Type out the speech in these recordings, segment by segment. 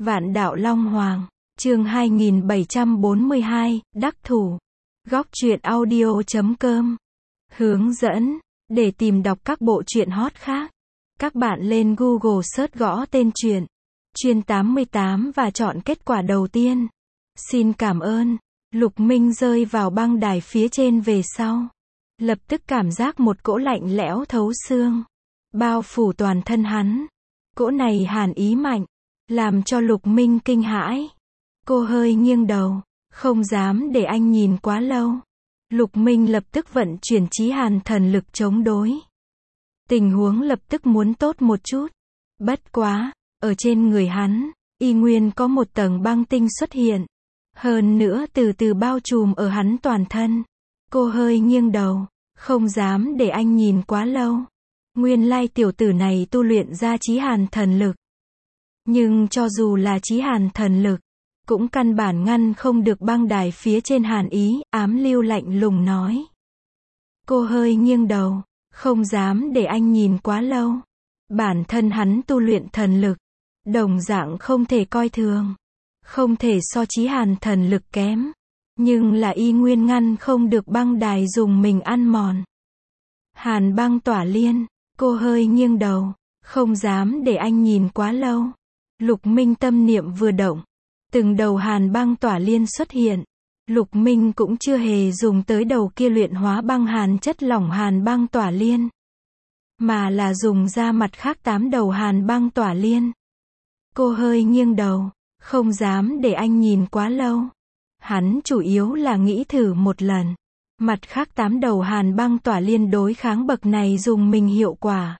Vạn đạo Long Hoàng, chương 2742, đắc thủ. Góc truyện audio.com. Hướng dẫn, để tìm đọc các bộ truyện hot khác, các bạn lên Google search gõ tên truyện Chuyên 88 và chọn kết quả đầu tiên. Xin cảm ơn. Lục Minh rơi vào băng đài phía trên về sau. Lập tức cảm giác một cỗ lạnh lẽo thấu xương bao phủ toàn thân hắn. Cỗ này hàn ý mạnh, làm cho Lục Minh kinh hãi. Cô hơi nghiêng đầu, không dám để anh nhìn quá lâu. Lục Minh lập tức vận chuyển chí hàn thần lực chống đối. Tình huống lập tức muốn tốt một chút. Bất quá, ở trên người hắn, y nguyên có một tầng băng tinh xuất hiện. Hơn nữa từ từ bao trùm ở hắn toàn thân. Cô hơi nghiêng đầu, không dám để anh nhìn quá lâu. Nguyên lai tiểu tử này tu luyện ra chí hàn thần lực. Nhưng cho dù là chí hàn thần lực, cũng căn bản ngăn không được băng đài phía trên hàn ý. Ám Lưu lạnh lùng nói. Cô hơi nghiêng đầu, không dám để anh nhìn quá lâu. Bản thân hắn tu luyện thần lực, đồng dạng không thể coi thường. Không thể so chí hàn thần lực kém. Nhưng là y nguyên ngăn không được băng đài dùng mình ăn mòn. Hàn băng tỏa liên. Cô hơi nghiêng đầu, không dám để anh nhìn quá lâu. Lục Minh tâm niệm vừa động, từng đầu hàn băng tỏa liên xuất hiện. Lục Minh cũng chưa hề dùng tới đầu kia luyện hóa băng hàn chất lỏng hàn băng tỏa liên, mà là dùng ra mặt khác 8 đầu hàn băng tỏa liên. Cô hơi nghiêng đầu, không dám để anh nhìn quá lâu. Hắn chủ yếu là nghĩ thử một lần. Mặt khác 8 đầu hàn băng tỏa liên đối kháng bậc này dùng mình hiệu quả.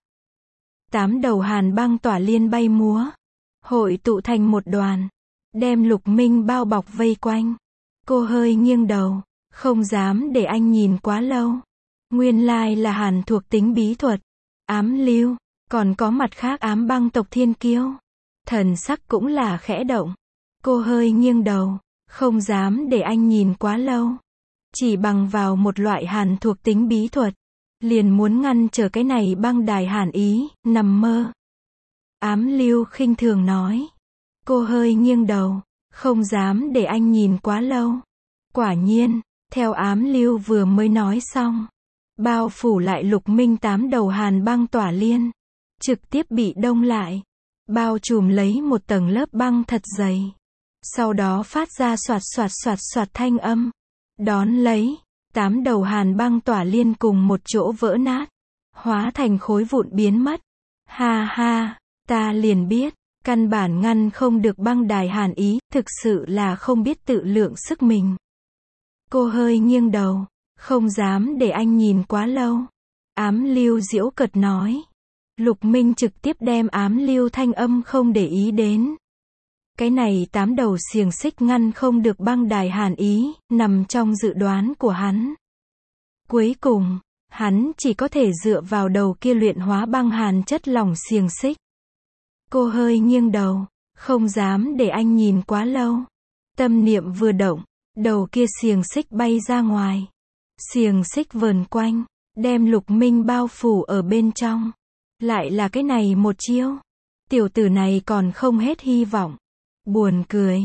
8 đầu hàn băng tỏa liên bay múa, hội tụ thành một đoàn, đem Lục Minh bao bọc vây quanh. Cô hơi nghiêng đầu, không dám để anh nhìn quá lâu. Nguyên lai là hàn thuộc tính bí thuật. Ám Lưu, còn có mặt khác ám băng tộc thiên kiêu. Thần sắc cũng là khẽ động. Cô hơi nghiêng đầu, không dám để anh nhìn quá lâu. Chỉ bằng vào một loại hàn thuộc tính bí thuật, liền muốn ngăn trở cái này băng đài hàn ý, nằm mơ. Ám Lưu khinh thường nói. Cô hơi nghiêng đầu, không dám để anh nhìn quá lâu. Quả nhiên, theo Ám Lưu vừa mới nói xong, bao phủ lại Lục Minh 8 đầu hàn băng tỏa liên, trực tiếp bị đông lại, bao trùm lấy một tầng lớp băng thật dày. Sau đó phát ra xoạt xoạt xoạt xoạt thanh âm. Đón lấy, 8 đầu hàn băng tỏa liên cùng một chỗ vỡ nát, hóa thành khối vụn biến mất. Ha ha, ta liền biết, căn bản ngăn không được băng đài hàn ý, thực sự là không biết tự lượng sức mình. Cô hơi nghiêng đầu, không dám để anh nhìn quá lâu. Ám Lưu giễu cợt nói. Lục Minh trực tiếp đem Ám Lưu thanh âm không để ý đến. Cái này 8 đầu xiềng xích ngăn không được băng đài hàn ý, nằm trong dự đoán của hắn. Cuối cùng, hắn chỉ có thể dựa vào đầu kia luyện hóa băng hàn chất lỏng xiềng xích. Cô hơi nghiêng đầu, không dám để anh nhìn quá lâu. Tâm niệm vừa động, đầu kia xiềng xích bay ra ngoài. Xiềng xích vờn quanh, đem Lục Minh bao phủ ở bên trong. Lại là cái này một chiêu. Tiểu tử này còn không hết hy vọng. Buồn cười.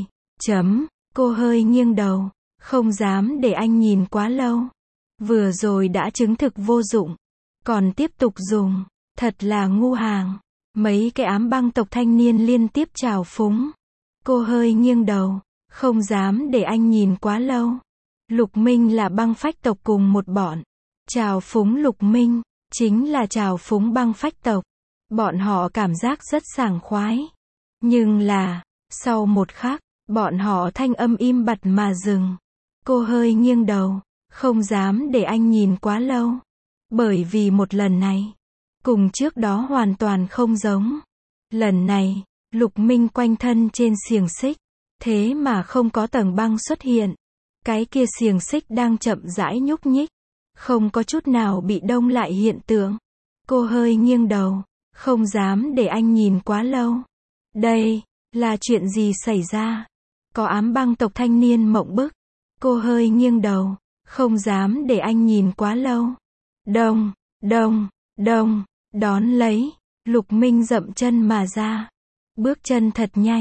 Cô hơi nghiêng đầu, không dám để anh nhìn quá lâu. Vừa rồi đã chứng thực vô dụng, còn tiếp tục dùng, thật là ngu hàng. Mấy cái ám băng tộc thanh niên liên tiếp trào phúng. Cô hơi nghiêng đầu, không dám để anh nhìn quá lâu. Lục Minh là băng phách tộc cùng một bọn. Trào phúng Lục Minh, chính là trào phúng băng phách tộc. Bọn họ cảm giác rất sảng khoái. Nhưng là, sau một khắc, bọn họ thanh âm im bặt mà dừng. Cô hơi nghiêng đầu, không dám để anh nhìn quá lâu. Bởi vì một lần này, cùng trước đó hoàn toàn không giống. Lần này, Lục Minh quanh thân trên xiềng xích, thế mà không có tầng băng xuất hiện. Cái kia xiềng xích đang chậm rãi nhúc nhích, không có chút nào bị đông lại hiện tượng. Cô hơi nghiêng đầu, không dám để anh nhìn quá lâu. Đây là chuyện gì xảy ra? Có ám băng tộc thanh niên mộng bức. Cô hơi nghiêng đầu, không dám để anh nhìn quá lâu. Đông, đông, đông, đón lấy, Lục Minh dậm chân mà ra. Bước chân thật nhanh,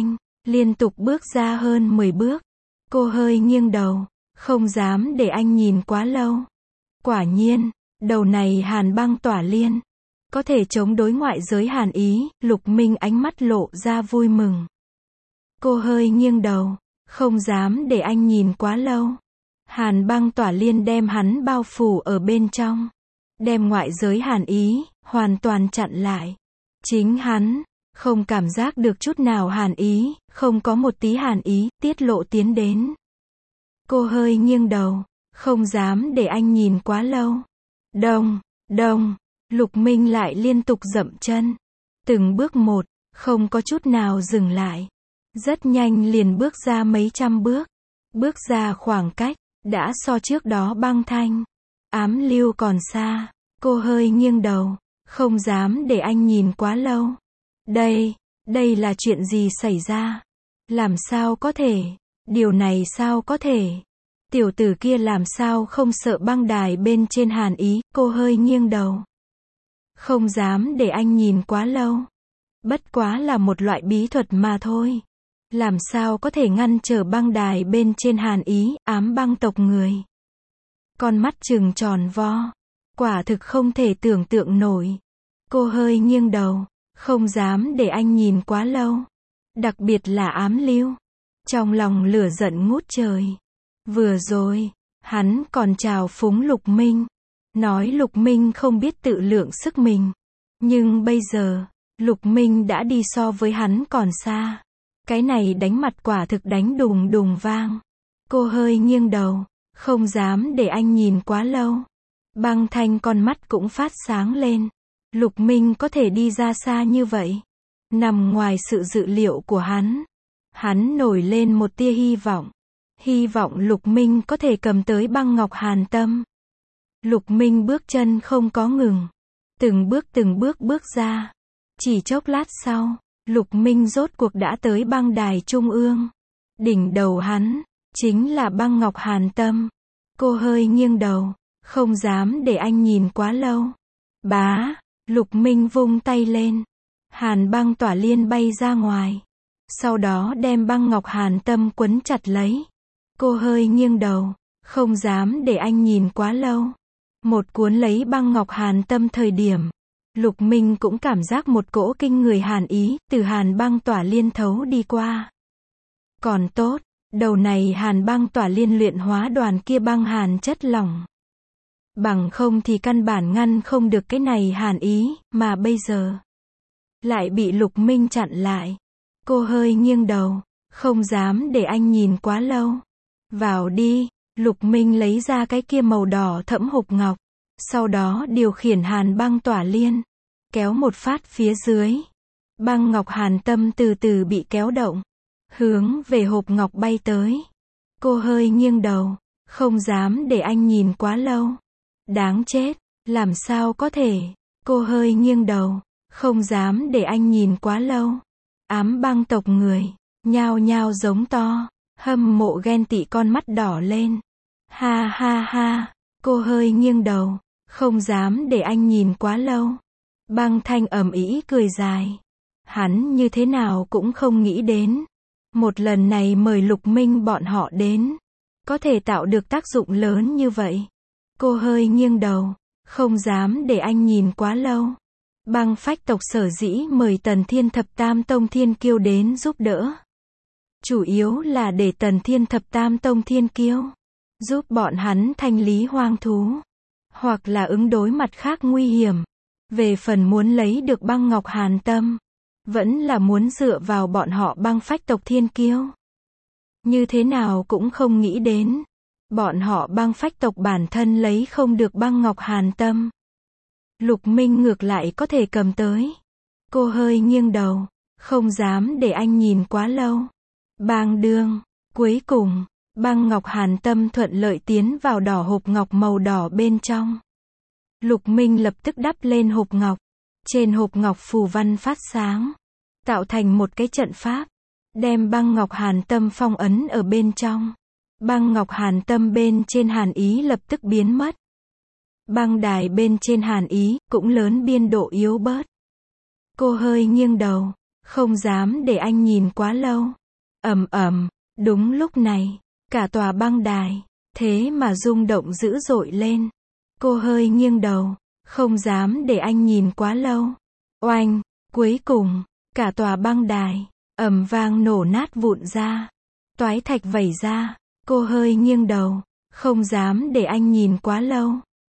Liên tục bước ra hơn 10 bước. Cô hơi nghiêng đầu, không dám để anh nhìn quá lâu. Quả nhiên, đầu này Hàn Băng Tỏa Liên có thể chống đối ngoại giới Hàn Ý, Lục Minh ánh mắt lộ ra vui mừng. Cô hơi nghiêng đầu, không dám để anh nhìn quá lâu. Hàn Băng Tỏa Liên đem hắn bao phủ ở bên trong, đem ngoại giới Hàn Ý hoàn toàn chặn lại. Chính hắn không cảm giác được chút nào Hàn Ý, không có một tí Hàn Ý tiết lộ tiến đến. Cô hơi nghiêng đầu, không dám để anh nhìn quá lâu. Đông, đông, Lục Minh lại liên tục dậm chân. Từng bước một, không có chút nào dừng lại. Rất nhanh liền bước ra mấy trăm bước. Bước ra khoảng cách, đã so trước đó Băng Thanh, Ám Lưu còn xa. Cô hơi nghiêng đầu, không dám để anh nhìn quá lâu. Đây là chuyện gì xảy ra? Làm sao có thể? Điều này sao có thể? Tiểu tử kia làm sao không sợ băng đài bên trên Hàn Ý? Cô hơi nghiêng đầu. Không dám để anh nhìn quá lâu. Bất quá là một loại bí thuật mà thôi. Làm sao có thể ngăn trở băng đài bên trên Hàn Ý, ám băng tộc người? Con mắt trừng tròn vo. Quả thực không thể tưởng tượng nổi. Cô hơi nghiêng đầu, không dám để anh nhìn quá lâu. Đặc biệt là Ám Lưu. Trong lòng lửa giận ngút trời. Vừa rồi, hắn còn chào phúng Lục Minh. Nói Lục Minh không biết tự lượng sức mình. Nhưng bây giờ, Lục Minh đã đi so với hắn còn xa. Cái này đánh mặt quả thực đánh đùng đùng vang. Cô hơi nghiêng đầu, không dám để anh nhìn quá lâu. Băng Thanh con mắt cũng phát sáng lên. Lục Minh có thể đi ra xa như vậy. Nằm ngoài sự dự liệu của hắn. Hắn nổi lên một tia hy vọng. Hy vọng Lục Minh có thể cầm tới băng ngọc hàn tâm. Lục Minh bước chân không có ngừng. Từng bước bước ra. Chỉ chốc lát sau, Lục Minh rốt cuộc đã tới băng đài trung ương. Đỉnh đầu hắn, chính là băng ngọc hàn tâm. Cô hơi nghiêng đầu, không dám để anh nhìn quá lâu. Bá, Lục Minh vung tay lên. Hàn Băng Tỏa Liên bay ra ngoài. Sau đó đem băng ngọc hàn tâm quấn chặt lấy. Cô hơi nghiêng đầu, không dám để anh nhìn quá lâu. Một cuốn lấy băng ngọc hàn tâm thời điểm, Lục Minh cũng cảm giác một cỗ kinh người Hàn Ý từ Hàn Băng Tỏa Liên thấu đi qua. Còn tốt, đầu này Hàn Băng Tỏa Liên luyện hóa đoàn kia băng hàn chất lỏng. Bằng không thì căn bản ngăn không được cái này Hàn Ý, mà bây giờ lại bị Lục Minh chặn lại. Cô hơi nghiêng đầu, không dám để anh nhìn quá lâu. Vào đi, Lục Minh lấy ra cái kia màu đỏ thẫm hộp ngọc. Sau đó điều khiển Hàn Băng Tỏa Liên. Kéo một phát phía dưới. Băng ngọc hàn tâm từ từ bị kéo động. Hướng về hộp ngọc bay tới. Cô hơi nghiêng đầu. Không dám để anh nhìn quá lâu. Đáng chết, làm sao có thể. Cô hơi nghiêng đầu. Không dám để anh nhìn quá lâu. Ám băng tộc người, nhao nhao giống to. Hâm mộ ghen tị con mắt đỏ lên. Ha ha ha, cô hơi nghiêng đầu. Không dám để anh nhìn quá lâu. Băng Thanh ầm ĩ cười dài. Hắn như thế nào cũng không nghĩ đến. Một lần này mời Lục Minh bọn họ đến. Có thể tạo được tác dụng lớn như vậy. Cô hơi nghiêng đầu. Không dám để anh nhìn quá lâu. Băng Phách tộc sở dĩ mời Tần Thiên Thập Tam Tông Thiên Kiêu đến giúp đỡ. Chủ yếu là để Tần Thiên Thập Tam Tông Thiên Kiêu giúp bọn hắn thanh lý hoang thú. Hoặc là ứng đối mặt khác nguy hiểm. Về phần muốn lấy được băng ngọc hàn tâm, vẫn là muốn dựa vào bọn họ Băng Phách tộc Thiên Kiêu. Như thế nào cũng không nghĩ đến. Bọn họ Băng Phách tộc bản thân lấy không được băng ngọc hàn tâm. Lục Minh ngược lại có thể cầm tới. Cô hơi nghiêng đầu, không dám để anh nhìn quá lâu. Bang đương, cuối cùng, băng ngọc hàn tâm thuận lợi tiến vào đỏ hộp ngọc màu đỏ bên trong. Lục Minh lập tức đắp lên hộp ngọc. Trên hộp ngọc phù văn phát sáng, tạo thành một cái trận pháp, đem băng ngọc hàn tâm phong ấn ở bên trong. Băng ngọc hàn tâm bên trên Hàn Ý lập tức biến mất. Băng đài bên trên Hàn Ý cũng lớn biên độ yếu bớt. Cô hơi nghiêng đầu, không dám để anh nhìn quá lâu. Ầm ầm, đúng lúc này, cả tòa băng đài, thế mà rung động dữ dội lên. Cô hơi nghiêng đầu, không dám để anh nhìn quá lâu. Oanh, cuối cùng, cả tòa băng đài, ầm vang nổ nát vụn ra. Toái thạch vẩy ra, cô hơi nghiêng đầu, không dám để anh nhìn quá lâu.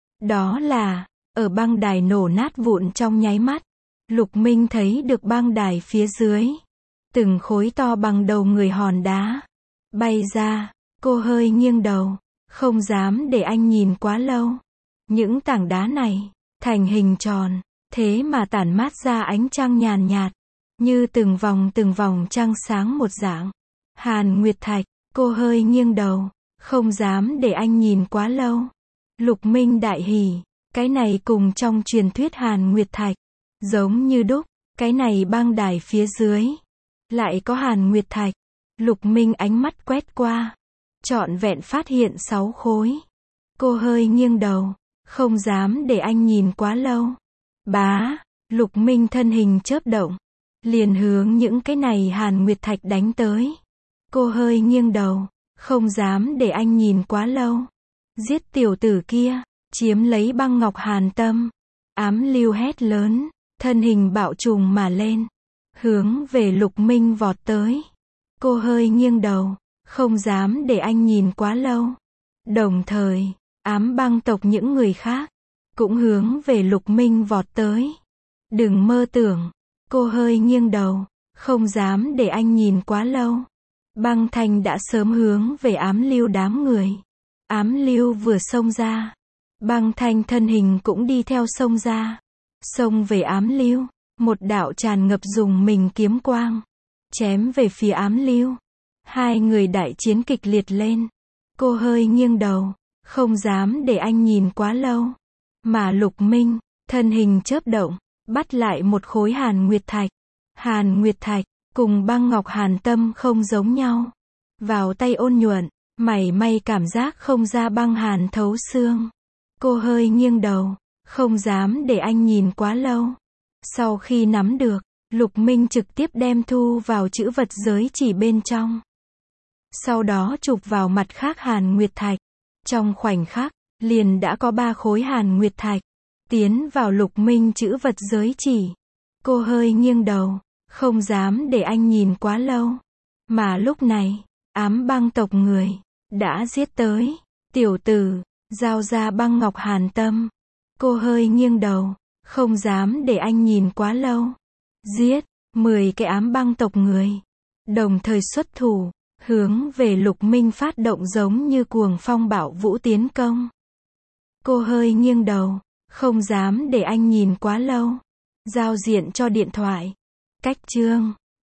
Đó là, ở băng đài nổ nát vụn trong nháy mắt, Lục Minh thấy được băng đài phía dưới. Từng khối to bằng đầu người hòn đá bay ra, cô hơi nghiêng đầu, không dám để anh nhìn quá lâu. Những tảng đá này, thành hình tròn, thế mà tản mát ra ánh trăng nhàn nhạt, như từng vòng trăng sáng một dạng. Hàn Nguyệt Thạch, cô hơi nghiêng đầu, không dám để anh nhìn quá lâu. Lục Minh đại hỉ, cái này cùng trong truyền thuyết Hàn Nguyệt Thạch, giống như đúc, cái này băng đài phía dưới, lại có Hàn Nguyệt Thạch. Lục Minh ánh mắt quét qua, trọn vẹn phát hiện 6 khối. Cô hơi nghiêng đầu, không dám để anh nhìn quá lâu. Bá, Lục Minh thân hình chớp động, liền hướng những cái này Hàn Nguyệt Thạch đánh tới. Cô hơi nghiêng đầu, không dám để anh nhìn quá lâu. Giết tiểu tử kia, chiếm lấy băng ngọc hàn tâm. Ám Lưu hét lớn, thân hình bạo trùng mà lên, hướng về Lục Minh vọt tới. Cô hơi nghiêng đầu, không dám để anh nhìn quá lâu. Đồng thời, ám băng tộc những người khác, cũng hướng về Lục Minh vọt tới. Đừng mơ tưởng, cô hơi nghiêng đầu, không dám để anh nhìn quá lâu. Băng Thành đã sớm hướng về Ám Lưu đám người. Ám Lưu vừa xông ra, Băng Thành thân hình cũng đi theo xông ra. Xông về Ám Lưu, một đạo tràn ngập dùng mình kiếm quang, chém về phía Ám Lưu. Hai người đại chiến kịch liệt lên. Cô hơi nghiêng đầu, không dám để anh nhìn quá lâu. Mà Lục Minh, thân hình chớp động, bắt lại một khối Hàn Nguyệt Thạch. Hàn Nguyệt Thạch, cùng băng ngọc hàn tâm không giống nhau. Vào tay ôn nhuận, mảy may cảm giác không ra băng hàn thấu xương. Cô hơi nghiêng đầu, không dám để anh nhìn quá lâu. Sau khi nắm được, Lục Minh trực tiếp đem thu vào trữ vật giới chỉ bên trong. Sau đó chụp vào mặt khác Hàn Nguyệt Thạch. Trong khoảnh khắc, liền đã có 3 khối Hàn Nguyệt Thạch tiến vào Lục Minh trữ vật giới chỉ. Cô hơi nghiêng đầu, không dám để anh nhìn quá lâu. Mà lúc này, ám băng tộc người đã giết tới. Tiểu tử, giao ra băng ngọc hàn tâm. Cô hơi nghiêng đầu, không dám để anh nhìn quá lâu. Giết 10 cái ám băng tộc người, đồng thời xuất thủ, hướng về Lục Minh phát động giống như cuồng phong bạo vũ tiến công. Cô hơi nghiêng đầu, không dám để anh nhìn quá lâu. Giao diện cho điện thoại. Cách chương